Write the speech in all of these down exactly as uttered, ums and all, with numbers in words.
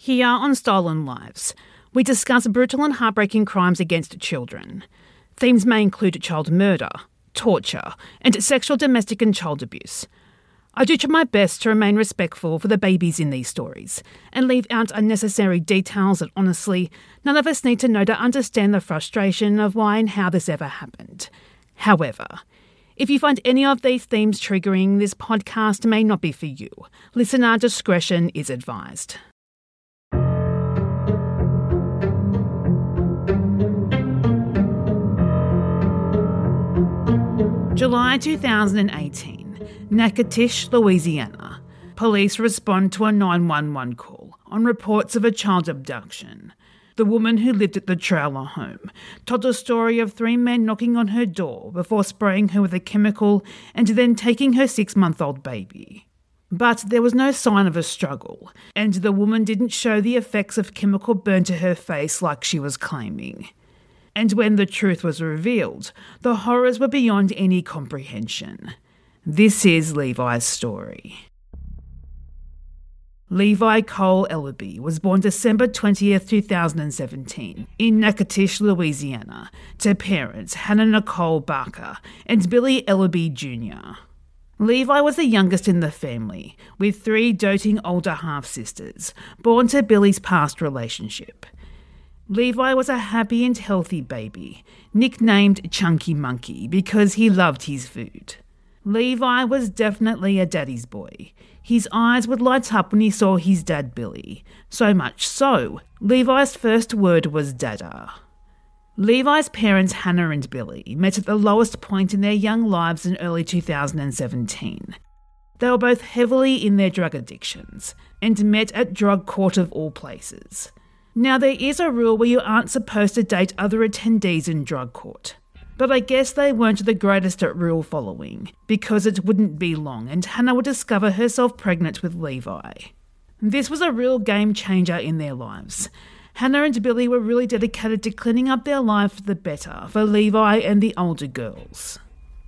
Here on Stolen Lives, we discuss brutal and heartbreaking crimes against children. Themes may include child murder, torture, and sexual, domestic and child abuse. I do try my best to remain respectful for the babies in these stories and leave out unnecessary details that honestly none of us need to know to understand the frustration of why and how this ever happened. However, if you find any of these themes triggering, this podcast may not be for you. Listener discretion is advised. July two thousand eighteen, Natchitoches, Louisiana. Police respond to a nine one one call on reports of a child abduction. The woman who lived at the trailer home told a story of three men knocking on her door before spraying her with a chemical and then taking her six-month-old baby. But there was no sign of a struggle, and the woman didn't show the effects of chemical burn to her face like she was claiming. And when the truth was revealed, the horrors were beyond any comprehension. This is Levi's story. Levi Cole Ellaby was born December twentieth, two thousand seventeen in Natchitoches, Louisiana, to parents Hannah Nicole Barker and Billy Ellaby Junior Levi was the youngest in the family, with three doting older half-sisters, born to Billy's past relationship. Levi was a happy and healthy baby, nicknamed Chunky Monkey because he loved his food. Levi was definitely a daddy's boy. His eyes would light up when he saw his dad Billy. So much so, Levi's first word was Dada. Levi's parents Hannah and Billy met at the lowest point in their young lives in early two thousand seventeen. They were both heavily in their drug addictions and met at drug court of all places. Now, there is a rule where you aren't supposed to date other attendees in drug court. But I guess they weren't the greatest at rule following, because it wouldn't be long and Hannah would discover herself pregnant with Levi. This was a real game changer in their lives. Hannah and Billy were really dedicated to cleaning up their life for the better for Levi and the older girls.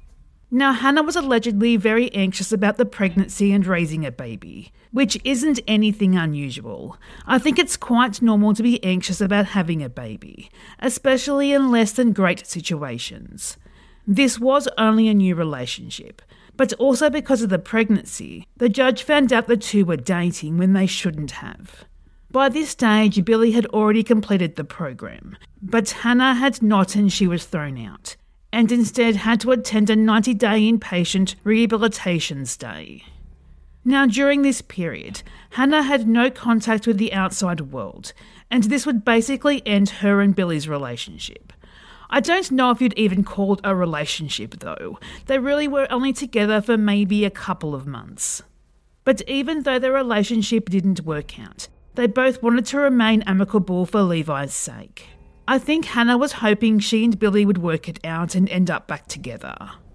Now, Hannah was allegedly very anxious about the pregnancy and raising a baby, which isn't anything unusual. I think it's quite normal to be anxious about having a baby, especially in less than great situations. This was only a new relationship, but also because of the pregnancy, the judge found out the two were dating when they shouldn't have. By this stage, Billy had already completed the program, but Hannah had not, and she was thrown out, and instead had to attend a ninety-day inpatient rehabilitation stay. Now, during this period, Hannah had no contact with the outside world, and this would basically end her and Billy's relationship. I don't know if you'd even call it a relationship, though. They really were only together for maybe a couple of months. But even though their relationship didn't work out, they both wanted to remain amicable for Levi's sake. I think Hannah was hoping she and Billy would work it out and end up back together.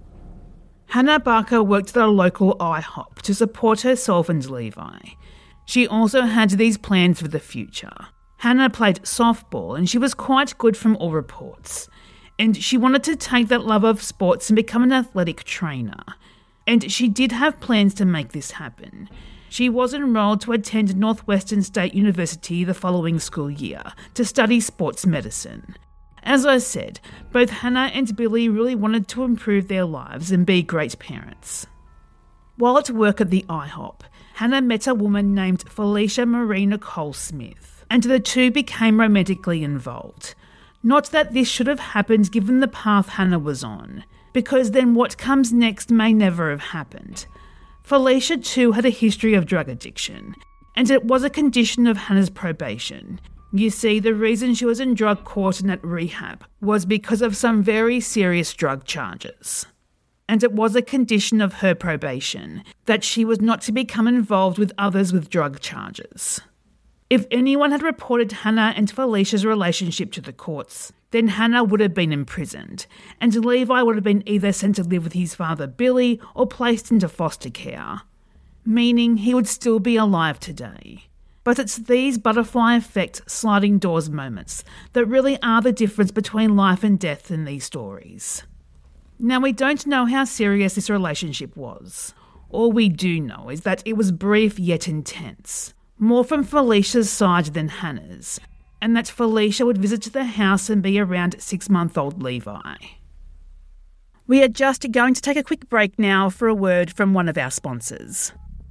Hannah Barker worked at a local I hop to support herself and Levi. She also had these plans for the future. Hannah played softball and she was quite good from all reports. And she wanted to take that love of sports and become an athletic trainer. And she did have plans to make this happen. She was enrolled to attend Northwestern State University the following school year to study sports medicine. As I said, both Hannah and Billy really wanted to improve their lives and be great parents. While at work at the I hop, Hannah met a woman named Felicia Marie Nicole Smith, and the two became romantically involved. Not that this should have happened given the path Hannah was on, because then what comes next may never have happened. Felicia too had a history of drug addiction, and it was a condition of Hannah's probation. You see, the reason she was in drug court and at rehab was because of some very serious drug charges. And it was a condition of her probation that she was not to become involved with others with drug charges. If anyone had reported Hannah and Felicia's relationship to the courts, then Hannah would have been imprisoned, and Levi would have been either sent to live with his father Billy or placed into foster care, meaning he would still be alive today. But it's these butterfly effect sliding doors moments that really are the difference between life and death in these stories. Now, we don't know how serious this relationship was. All we do know is that it was brief yet intense. more from Felicia's side than Hannah's, and that Felicia would visit the house and be around six-month-old Levi. We are just going to take a quick break now for a word from one of our sponsors.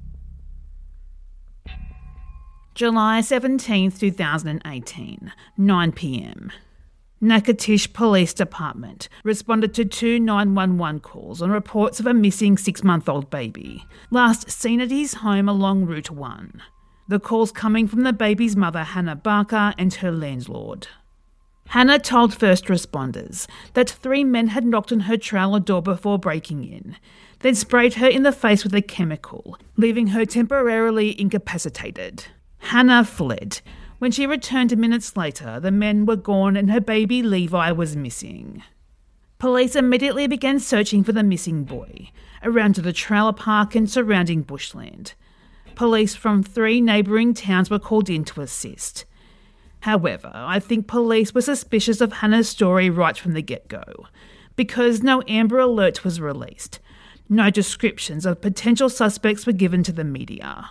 July seventeenth, twenty eighteen, nine p.m. Natchitoches Police Department responded to two nine one one calls on reports of a missing six-month-old baby, last seen at his home along Route one. The calls coming from the baby's mother, Hannah Barker, and her landlord. Hannah told first responders that three men had knocked on her trailer door before breaking in, then sprayed her in the face with a chemical, leaving her temporarily incapacitated. Hannah fled. When she returned minutes later, the men were gone and her baby Levi was missing. Police immediately began searching for the missing boy, around the trailer park and surrounding bushland. Police from three neighbouring towns were called in to assist. However, I think police were suspicious of Hannah's story right from the get-go, because no Amber Alert was released. No descriptions of potential suspects were given to the media.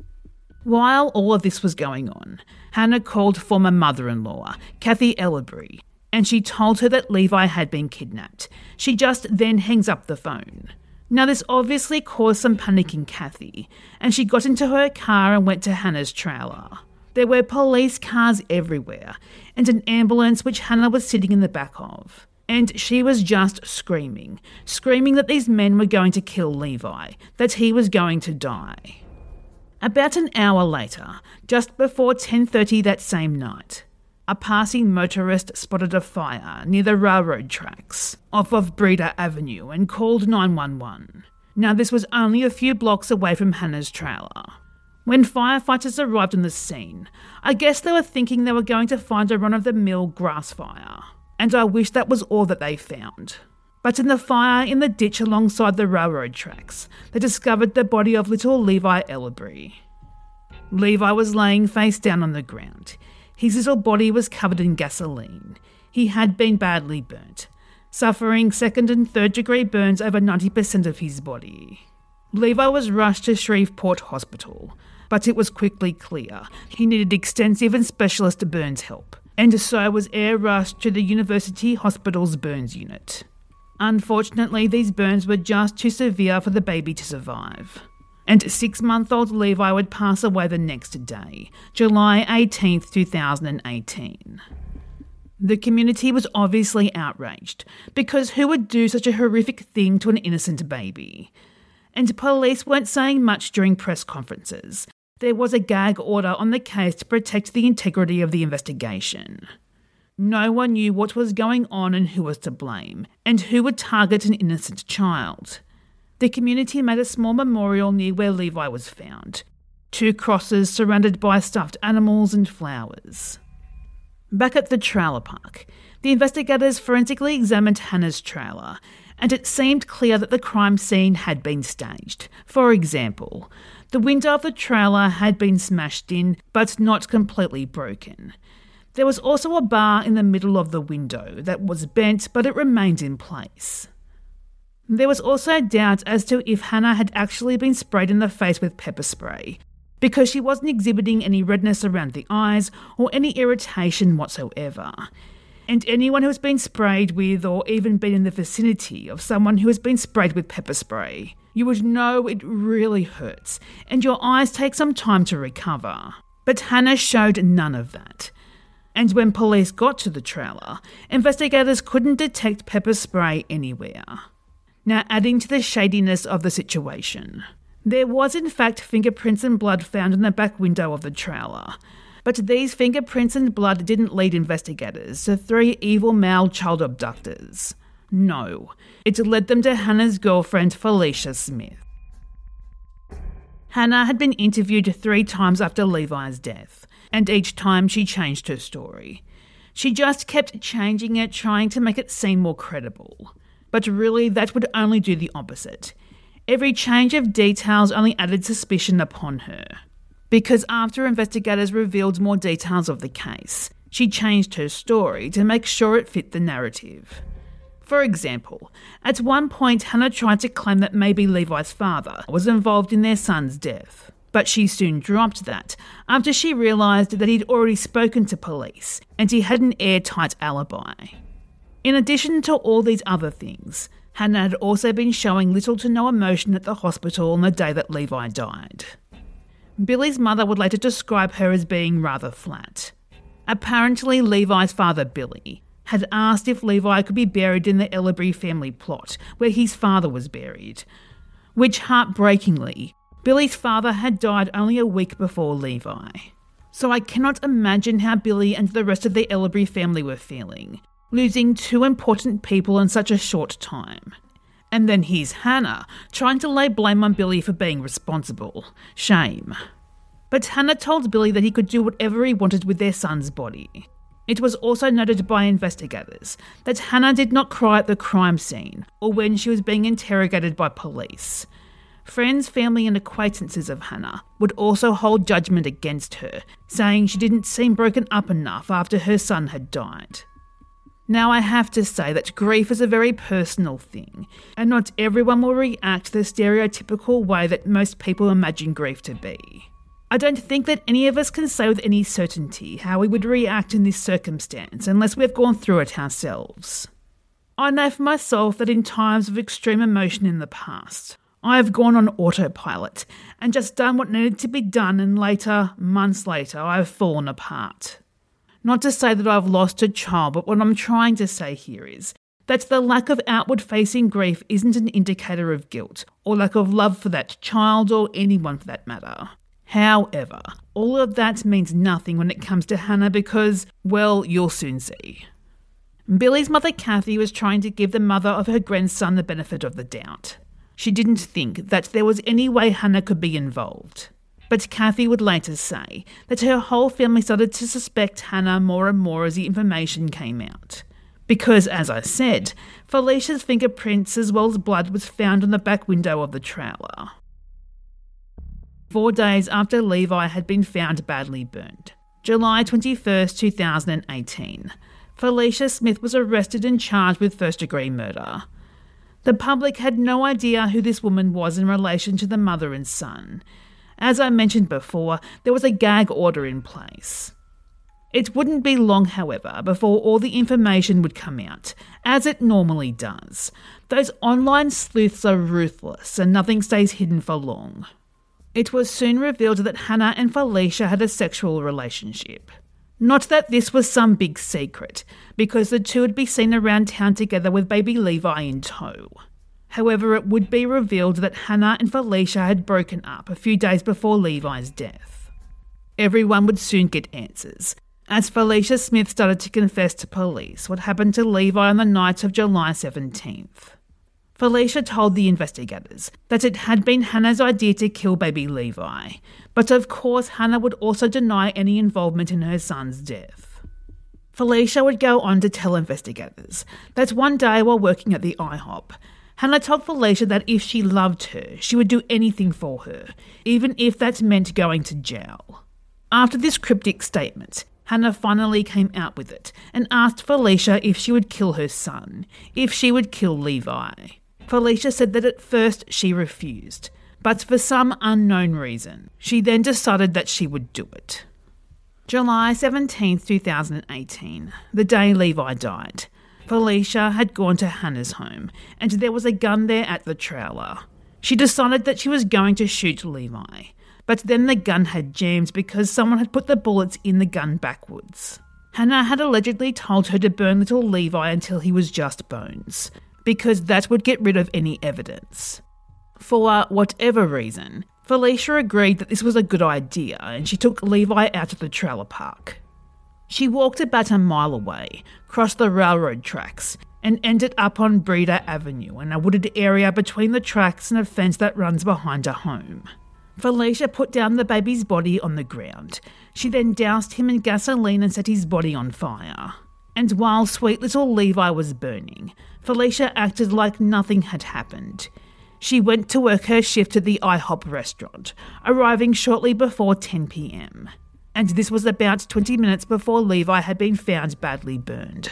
While all of this was going on, Hannah called former mother-in-law, Kathy Ellerby, and she told her that Levi had been kidnapped. She just then hangs up the phone. Now this obviously caused some panic in Kathy, and she got into her car and went to Hannah's trailer. There were police cars everywhere, and an ambulance which Hannah was sitting in the back of. And she was just screaming, screaming that these men were going to kill Levi, that he was going to die. About an hour later, just before ten thirty that same night, a passing motorist spotted a fire near the railroad tracks off of Breeder Avenue and called nine one one. Now this was only a few blocks away from Hannah's trailer. When firefighters arrived on the scene, I guess they were thinking they were going to find a run-of-the-mill grass fire, and I wish that was all that they found. But in the fire in the ditch alongside the railroad tracks, they discovered the body of little Levi Ellerby. Levi was laying face down on the ground. His little body was covered in gasoline. He had been badly burnt, suffering second and third degree burns over ninety percent of his body. Levi was rushed to Shreveport Hospital, but it was quickly clear he needed extensive and specialist burns help, and so was air rushed to the University Hospital's burns unit. Unfortunately, these burns were just too severe for the baby to survive, and six-month-old Levi would pass away the next day, July eighteenth, twenty eighteen. The community was obviously outraged, because who would do such a horrific thing to an innocent baby? And police weren't saying much during press conferences. There was a gag order on the case to protect the integrity of the investigation. No one knew what was going on and who was to blame, and who would target an innocent child. The community made a small memorial near where Levi was found. Two crosses surrounded by stuffed animals and flowers. Back at the trailer park, the investigators forensically examined Hannah's trailer, and it seemed clear that the crime scene had been staged. For example, the window of the trailer had been smashed in, but not completely broken. There was also a bar in the middle of the window that was bent, but it remained in place. There was also doubt as to if Hannah had actually been sprayed in the face with pepper spray, because she wasn't exhibiting any redness around the eyes or any irritation whatsoever. And anyone who has been sprayed with or even been in the vicinity of someone who has been sprayed with pepper spray, you would know it really hurts, and your eyes take some time to recover. But Hannah showed none of that. And when police got to the trailer, investigators couldn't detect pepper spray anywhere. Now, adding to the shadiness of the situation, there was in fact fingerprints and blood found in the back window of the trailer. But these fingerprints and blood didn't lead investigators to three evil male child abductors. No, it led them to Hannah's girlfriend, Felicia Smith. Hannah had been interviewed three times after Levi's death, and each time she changed her story. She just kept changing it, trying to make it seem more credible. But really, that would only do the opposite. Every change of details only added suspicion upon her. Because after investigators revealed more details of the case, she changed her story to make sure it fit the narrative. For example, at one point Hannah tried to claim that maybe Levi's father was involved in their son's death. But she soon dropped that after she realised that he'd already spoken to police and he had an airtight alibi. In addition to all these other things, Hannah had also been showing little to no emotion at the hospital on the day that Levi died. Billy's mother would later describe her as being rather flat. Apparently, Levi's father, Billy, had asked if Levi could be buried in the Ellerby family plot where his father was buried, which, heartbreakingly, Billy's father had died only a week before Levi. So I cannot imagine how Billy and the rest of the Ellerby family were feeling, losing two important people in such a short time. And then here's Hannah, trying to lay blame on Billy for being responsible. Shame. But Hannah told Billy that he could do whatever he wanted with their son's body. It was also noted by investigators that Hannah did not cry at the crime scene or when she was being interrogated by police. Friends, family and acquaintances of Hannah would also hold judgment against her, saying she didn't seem broken up enough after her son had died. Now, I have to say that grief is a very personal thing, and not everyone will react the stereotypical way that most people imagine grief to be. I don't think that any of us can say with any certainty how we would react in this circumstance unless we've gone through it ourselves. I know for myself that in times of extreme emotion in the past, I have gone on autopilot and just done what needed to be done, and later, months later, I have fallen apart. Not to say that I've lost a child, but what I'm trying to say here is that the lack of outward-facing grief isn't an indicator of guilt or lack of love for that child or anyone for that matter. However, all of that means nothing when it comes to Hannah because, well, you'll soon see. Billy's mother, Kathy, was trying to give the mother of her grandson the benefit of the doubt. She didn't think that there was any way Hannah could be involved. But Kathy would later say that her whole family started to suspect Hannah more and more as the information came out. Because, as I said, Felicia's fingerprints as well as blood was found on the back window of the trailer. Four days after Levi had been found badly burned, July twenty-first, two thousand eighteen, Felicia Smith was arrested and charged with first-degree murder. The public had no idea who this woman was in relation to the mother and son. As I mentioned before, there was a gag order in place. It wouldn't be long, however, before all the information would come out, as it normally does. Those online sleuths are ruthless and nothing stays hidden for long. It was soon revealed that Hannah and Felicia had a sexual relationship. Not that this was some big secret, because the two would be seen around town together with baby Levi in tow. However, it would be revealed that Hannah and Felicia had broken up a few days before Levi's death. Everyone would soon get answers, as Felicia Smith started to confess to police what happened to Levi on the night of July seventeenth. Felicia told the investigators that it had been Hannah's idea to kill baby Levi, but of course Hannah would also deny any involvement in her son's death. Felicia would go on to tell investigators that one day while working at the I hop, Hannah told Felicia that if she loved her, she would do anything for her, even if that meant going to jail. After this cryptic statement, Hannah finally came out with it and asked Felicia if she would kill her son, if she would kill Levi. Felicia said that at first she refused, but for some unknown reason, she then decided that she would do it. July seventeenth, two thousand eighteen, the day Levi died. Felicia had gone to Hannah's home, and there was a gun there at the trailer. She decided that she was going to shoot Levi, but then the gun had jammed because someone had put the bullets in the gun backwards. Hannah had allegedly told her to burn little Levi until he was just bones, because that would get rid of any evidence. For whatever reason, Felicia agreed that this was a good idea, and she took Levi out of the trailer park. She walked about a mile away, crossed the railroad tracks, and ended up on Breeder Avenue in a wooded area between the tracks and a fence that runs behind her home. Felicia put down the baby's body on the ground. She then doused him in gasoline and set his body on fire. And while sweet little Levi was burning, Felicia acted like nothing had happened. She went to work her shift at the I hop restaurant, arriving shortly before ten p.m. And this was about twenty minutes before Levi had been found badly burned.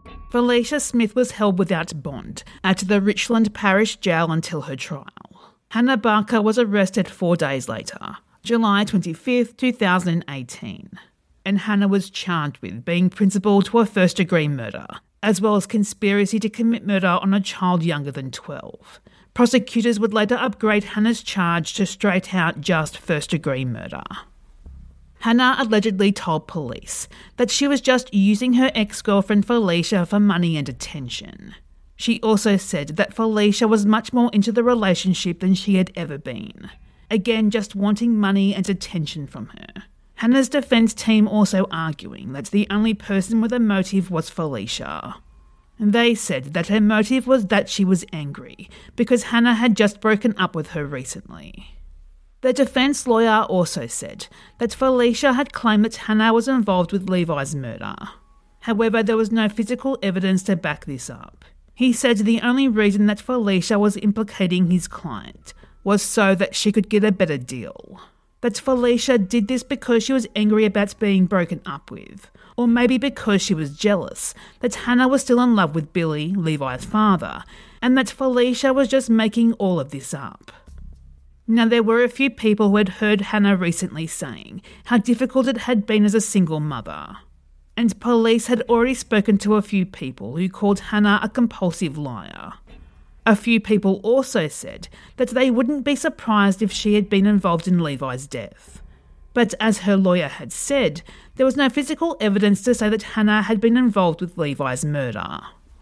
Felicia Smith was held without bond at the Richland Parish Jail until her trial. Hannah Barker was arrested four days later, July twenty-fifth, two thousand eighteen, and Hannah was charged with being principal to a first-degree murder, as well as conspiracy to commit murder on a child younger than twelve. Prosecutors would later upgrade Hannah's charge to straight-out just first-degree murder. Hannah allegedly told police that she was just using her ex-girlfriend Felicia for money and attention. She also said that Felicia was much more into the relationship than she had ever been. Again, just wanting money and attention from her. Hannah's defence team also arguing that the only person with a motive was Felicia. They said that her motive was that she was angry because Hannah had just broken up with her recently. The defence lawyer also said that Felicia had claimed that Hannah was involved with Levi's murder. However, there was no physical evidence to back this up. He said the only reason that Felicia was implicating his client was so that she could get a better deal. That Felicia did this because she was angry about being broken up with, or maybe because she was jealous that Hannah was still in love with Billy, Levi's father, and that Felicia was just making all of this up. Now, there were a few people who had heard Hannah recently saying how difficult it had been as a single mother. And police had already spoken to a few people who called Hannah a compulsive liar. A few people also said that they wouldn't be surprised if she had been involved in Levi's death. But as her lawyer had said, there was no physical evidence to say that Hannah had been involved with Levi's murder.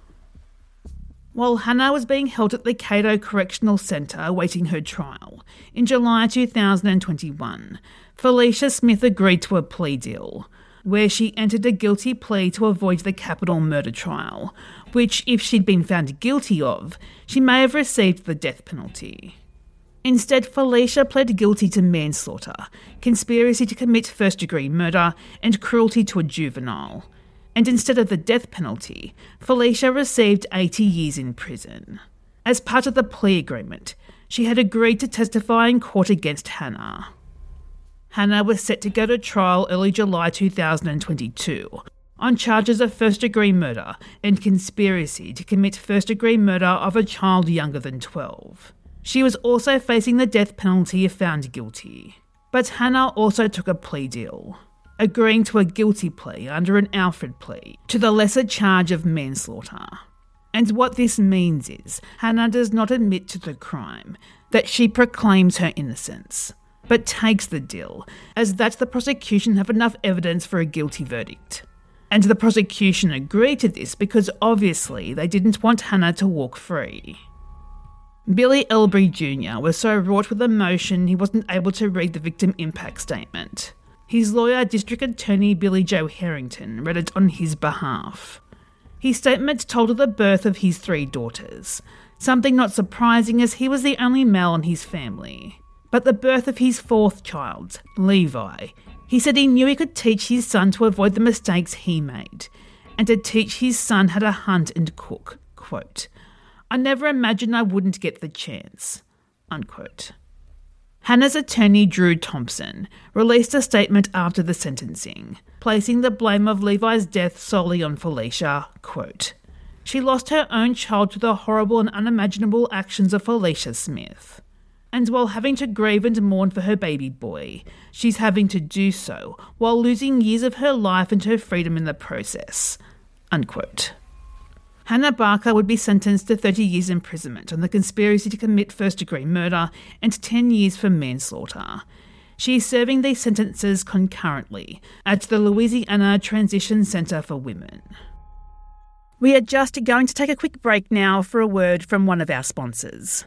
While Hannah was being held at the Cato Correctional Centre awaiting her trial, in July two thousand twenty-one, Felicia Smith agreed to a plea deal, where she entered a guilty plea to avoid the capital murder trial, which, if she'd been found guilty of, she may have received the death penalty. Instead, Felicia pled guilty to manslaughter, conspiracy to commit first-degree murder, and cruelty to a juvenile. And instead of the death penalty, Felicia received eighty years in prison. As part of the plea agreement, she had agreed to testify in court against Hannah. Hannah was set to go to trial early July two thousand twenty-two on charges of first-degree murder and conspiracy to commit first-degree murder of a child younger than twelve. She was also facing the death penalty if found guilty. But Hannah also took a plea deal, agreeing to a guilty plea under an Alfred plea to the lesser charge of manslaughter. And what this means is Hannah does not admit to the crime, that she proclaims her innocence, but takes the deal, as that the prosecution have enough evidence for a guilty verdict. And the prosecution agreed to this because obviously they didn't want Hannah to walk free. Billy Ellerbee Junior was so wrought with emotion he wasn't able to read the victim impact statement. His lawyer, District Attorney Billy Joe Harrington, read it on his behalf. His statement told of the birth of his three daughters, something not surprising as he was the only male in his family. But the birth of his fourth child, Levi, he said he knew he could teach his son to avoid the mistakes he made, and to teach his son how to hunt and cook. Quote, "I never imagined I wouldn't get the chance." Unquote. Hannah's attorney, Drew Thompson, released a statement after the sentencing, placing the blame of Levi's death solely on Felicia. Quote, "She lost her own child to the horrible and unimaginable actions of Felicia Smith. And while having to grieve and mourn for her baby boy, she's having to do so while losing years of her life and her freedom in the process." Unquote. Hannah Barker would be sentenced to thirty years imprisonment on the conspiracy to commit first-degree murder and ten years for manslaughter. She is serving these sentences concurrently at the Louisiana Transition Center for Women. We are just going to take a quick break now for a word from one of our sponsors.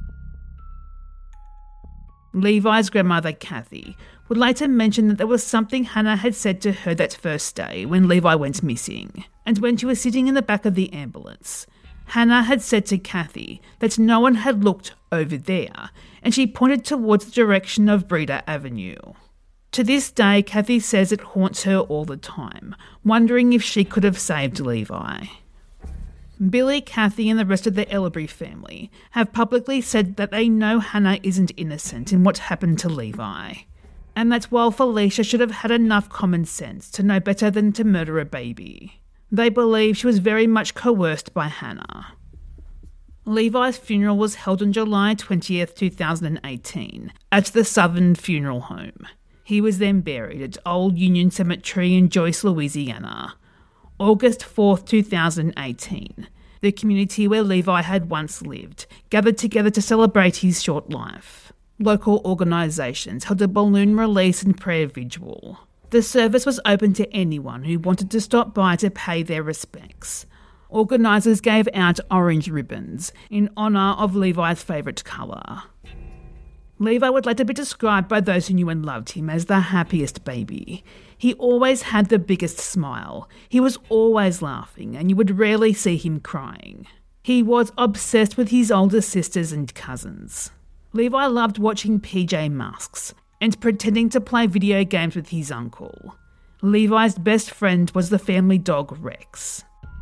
Levi's grandmother, Kathy, would later mention that there was something Hannah had said to her that first day when Levi went missing, and when she was sitting in the back of the ambulance. Hannah had said to Kathy that no one had looked over there, and she pointed towards the direction of Breeder Avenue. To this day, Kathy says it haunts her all the time, wondering if she could have saved Levi. Billy, Kathy and the rest of the Ellerbee family have publicly said that they know Hannah isn't innocent in what happened to Levi, and that while Felicia should have had enough common sense to know better than to murder a baby, they believe she was very much coerced by Hannah. Levi's funeral was held on July twentieth, two thousand eighteen, at the Southern Funeral Home. He was then buried at Old Union Cemetery in Joyce, Louisiana. August fourth, two thousand eighteen. The community where Levi had once lived gathered together to celebrate his short life. Local organisations held a balloon release and prayer vigil. The service was open to anyone who wanted to stop by to pay their respects. Organisers gave out orange ribbons in honour of Levi's favourite colour. Levi would later be described by those who knew and loved him as the happiest baby. He always had the biggest smile. He was always laughing, and you would rarely see him crying. He was obsessed with his older sisters and cousins. Levi loved watching P J Masks and pretending to play video games with his uncle. Levi's best friend was the family dog Rex.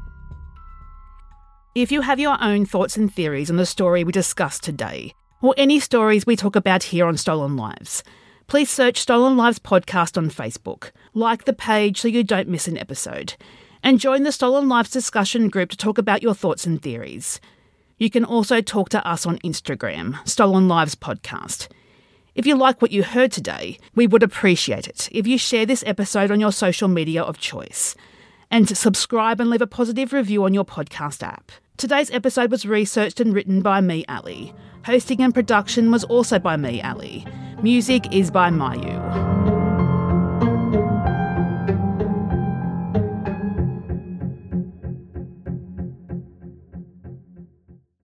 If you have your own thoughts and theories on the story we discussed today, or any stories we talk about here on Stolen Lives, please search Stolen Lives Podcast on Facebook, like the page so you don't miss an episode, and join the Stolen Lives discussion group to talk about your thoughts and theories. You can also talk to us on Instagram, Stolen Lives Podcast. If you like what you heard today, we would appreciate it if you share this episode on your social media of choice, and subscribe and leave a positive review on your podcast app. Today's episode was researched and written by me, Ali. Hosting and production was also by me, Ali. Music is by Mayu.